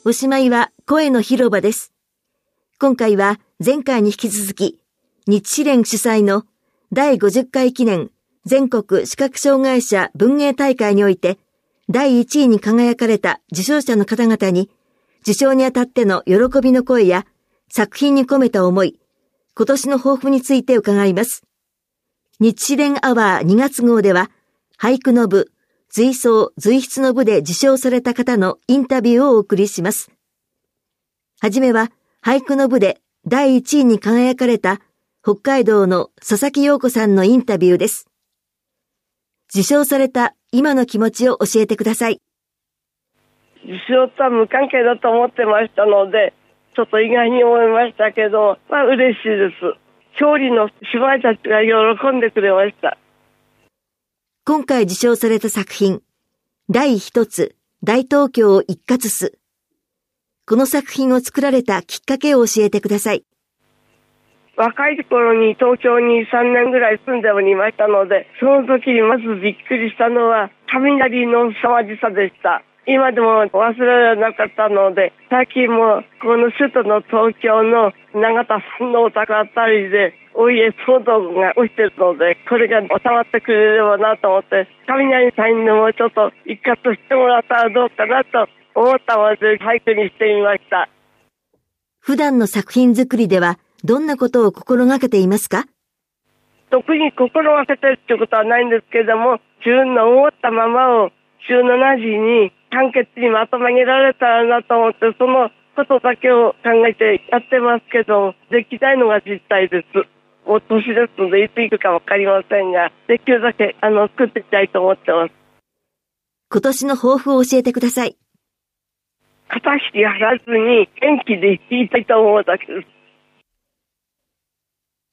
おしまいは声の広場です。今回は前回に引き続き、日支連主催の第50回記念全国視覚障害者文芸大会において、第1位に輝かれた受賞者の方々に、受賞にあたっての喜びの声や作品に込めた思い、今年の抱負について伺います。日支連アワー2月号では、俳句の部、随想随筆の部で受賞された方のインタビューをお送りします。はじめは、俳句の部で第1位に輝かれた北海道の佐々木陽子さんのインタビューです。受賞された今の気持ちを教えてください。 受賞とは無関係だと思ってましたので、ちょっと意外に思いましたけど、嬉しいです。勝利の芝居たちが喜んでくれました。 今回受賞された作品、第一つ大東京を一括す。この作品を作られたきっかけを教えてください。 若い頃に東京に3年ぐらい住んでおりましたので、その時にまずびっくりしたのは雷の凄まじさでした。今でも忘れられなかったので、最近もこの首都の東京の永田さんのお宅あたりでお家騒動が起きているので、これが収まってくれればなと思って、雷さんにもちょっと一括してもらったらどうかなと思ったので俳句にしてみました。 普段の作品作りではどんなことを心がけていますか？ 特に心がけてるってことはないんですけれども、自分の思ったままを17時に簡潔にまとめ上げられたらなと思って、そのことだけを考えてやってますけど、できないのが実態です。もう年ですのでいつ行くかわかりませんが、できるだけ作っていきたいと思ってます。 今年の抱負を教えてください。 肩引き張らずに元気でいたいと思うだけです。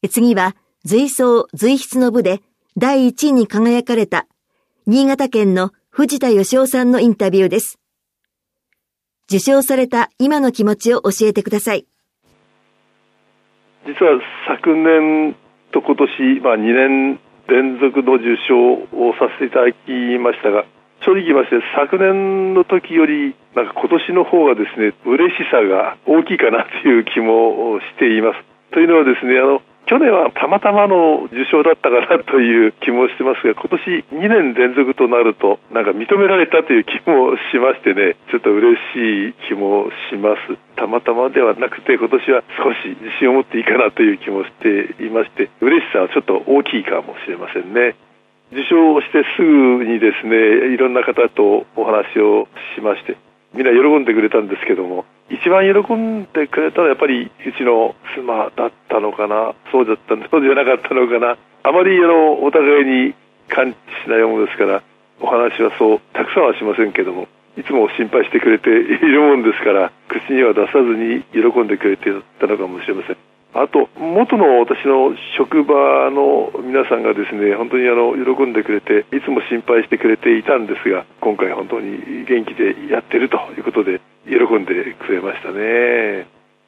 次は随想随筆の部で第1位に輝かれた新潟県の藤田義雄さんのインタビューです。受賞された今の気持ちを教えてください。 実は昨年と今年、2年連続の受賞をさせていただきましたが、正直言いまして昨年の時より今年の方がですね、嬉しさが大きいかなという気もしています。というのはですね、去年はたまたまの受賞だったかなという気もしてますが、今年2年連続となると認められたという気もしましてね、ちょっと嬉しい気もします。たまたまではなくて今年は少し自信を持っていいかなという気もしていまして、嬉しさはちょっと大きいかもしれませんね。受賞してすぐにですね、いろんな方とお話をしまして、みんな喜んでくれたんですけども、一番喜んでくれたのはやっぱりうちの妻だったのかな、そうじゃなかったのかな。あまりお互いに感知しないものですから、お話はそうたくさんはしませんけども、いつも心配してくれているもんですから、口には出さずに喜んでくれていたのかもしれません。あと元の私の職場の皆さんがですね、本当に喜んでくれて、いつも心配してくれていたんですが、今回本当に元気でやってるということで喜んでくれましたね。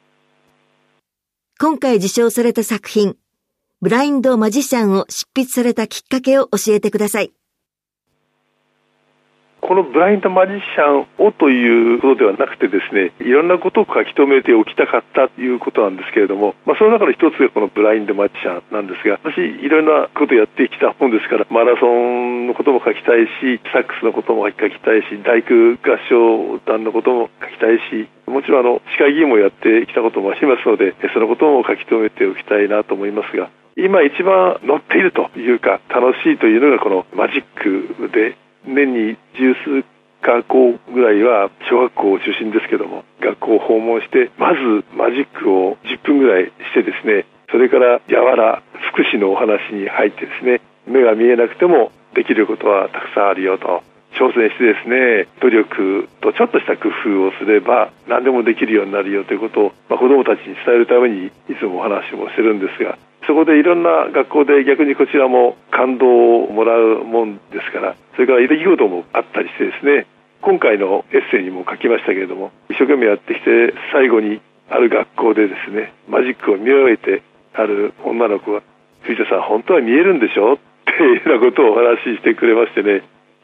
今回受賞された作品、ブラインドマジシャンを執筆されたきっかけを教えてください。 このブラインドマジシャンをということではなくてですね、いろんなことを書き留めておきたかったということなんですけれども、その中の一つがこのブラインドマジシャンなんですが、私いろんなことをやってきたもんですから、マラソンのことも書きたいし、サックスのことも書きたいし、大工合唱団のことも書きたいし、もちろん市会議員もやってきたこともありますので、そのことも書き留めておきたいなと思いますが、今一番乗っているというか楽しいというのがこのマジックで、年に十数学校ぐらいは小学校中心ですけども、学校を訪問してまずマジックを10分ぐらいしてですね、それから柔ら福祉のお話に入ってですね、目が見えなくてもできることはたくさんあるよと挑戦してですね、努力とちょっとした工夫をすれば何でもできるようになるよということを、子どもたちに伝えるためにいつもお話もしてるんですが、そこでいろんな学校で逆にこちらも感動をもらうもんですから、それから出来事もあったりしてですね、今回のエッセイにも書きましたけれども、一生懸命やってきて最後にある学校でですね、マジックを見終えてある女の子が、藤田さん本当は見えるんでしょっていうようなことをお話ししてくれましてね、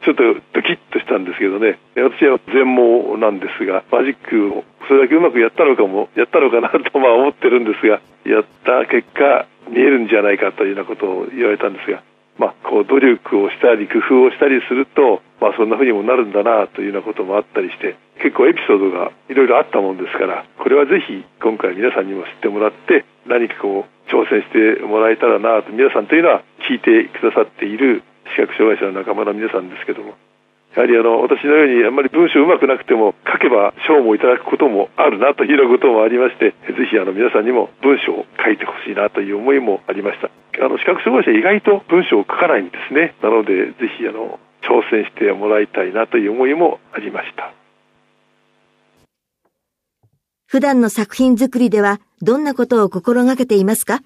ちょっとドキッとしたんですけどね。私は全盲なんですが、マジックをそれだけうまくやったのかなと思ってるんですが、やった結果見えるんじゃないかというようなことを言われたんですが、努力をしたり工夫をしたりすると、そんな風にもなるんだなというようなこともあったりして、結構エピソードがいろいろあったもんですから、これはぜひ今回皆さんにも知ってもらって、何か挑戦してもらえたらなと。皆さんというのは聞いてくださっている視覚障害者の仲間の皆さんですけども、やはり私のようにあんまり文章うまくなくても書けば賞もいただくこともあるなというようなこともありまして、ぜひ皆さんにも文章を書いてほしいなという思いもありました。視覚障害者意外と文章を書かないんですね。なのでぜひ挑戦してもらいたいなという思いもありました。 普段の作品作りではどんなことを心がけていますか？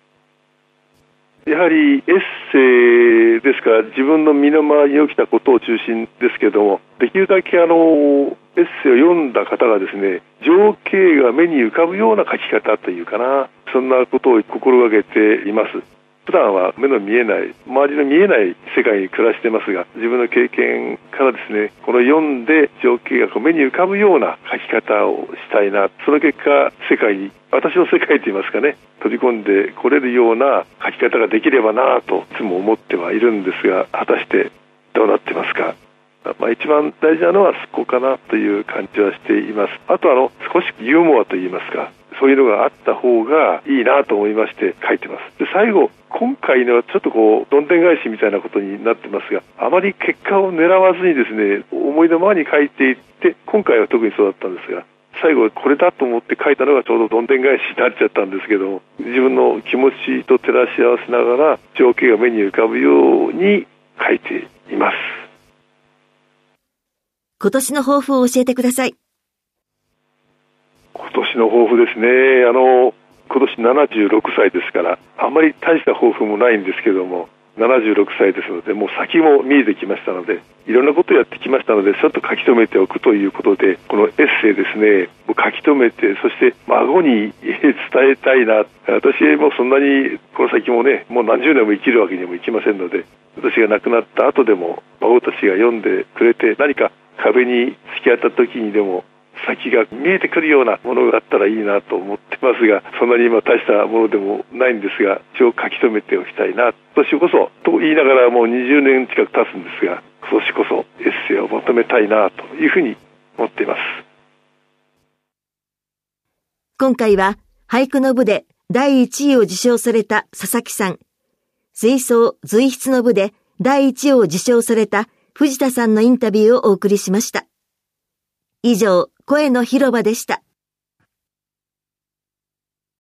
やはりエッセイですから自分の身の回りに起きたことを中心ですけども、できるだけエッセイを読んだ方がですね、情景が目に浮かぶような書き方というかな、そんなことを心がけています。普段は目の見えない、周りの見えない世界に暮らしてますが、自分の経験からですね、この読んで情景が目に浮かぶような書き方をしたいな。その結果、世界に、私の世界といいますかね、飛び込んでこれるような書き方ができればなといつも思ってはいるんですが、果たしてどうなってますか？一番大事なのはそこかなという感じはしています。あと少しユーモアといいますか、そういうのがあった方がいいなと思いまして書いてます。で、最後、今回のはちょっとどんでん返しみたいなことになってますが、あまり結果を狙わずにですね、思いのままに書いていって、今回は特にそうだったんですが、最後これだと思って書いたのがちょうどどんでん返しになっちゃったんですけども、自分の気持ちと照らし合わせながら情景が目に浮かぶように書いています。 今年の抱負を教えてください。 今年の抱負ですね。今年76歳ですから、あまり大した抱負もないんですけども、76歳ですので、もう先も見えてきましたので、いろんなことをやってきましたので、ちょっと書き留めておくということで、このエッセイですね、書き留めて、そして孫に伝えたいな。私もそんなにこの先もね、もう何十年も生きるわけにもいきませんので、私が亡くなった後でも孫たちが読んでくれて、何か壁に突き当たった時にでも先が見えてくるようなものがあったらいいなと思ってますが、そんなに今大したものでもないんですが、一応書き留めておきたいな。今年こそと言いながらもう20年近く経つんですが、今年こそエッセイをまとめたいなというふうに思っています。 今回は俳句の部で第1位を受賞された佐々木さん、吹奏随筆の部で第1位を受賞された藤田さんのインタビューをお送りしました。以上、声の広場でした。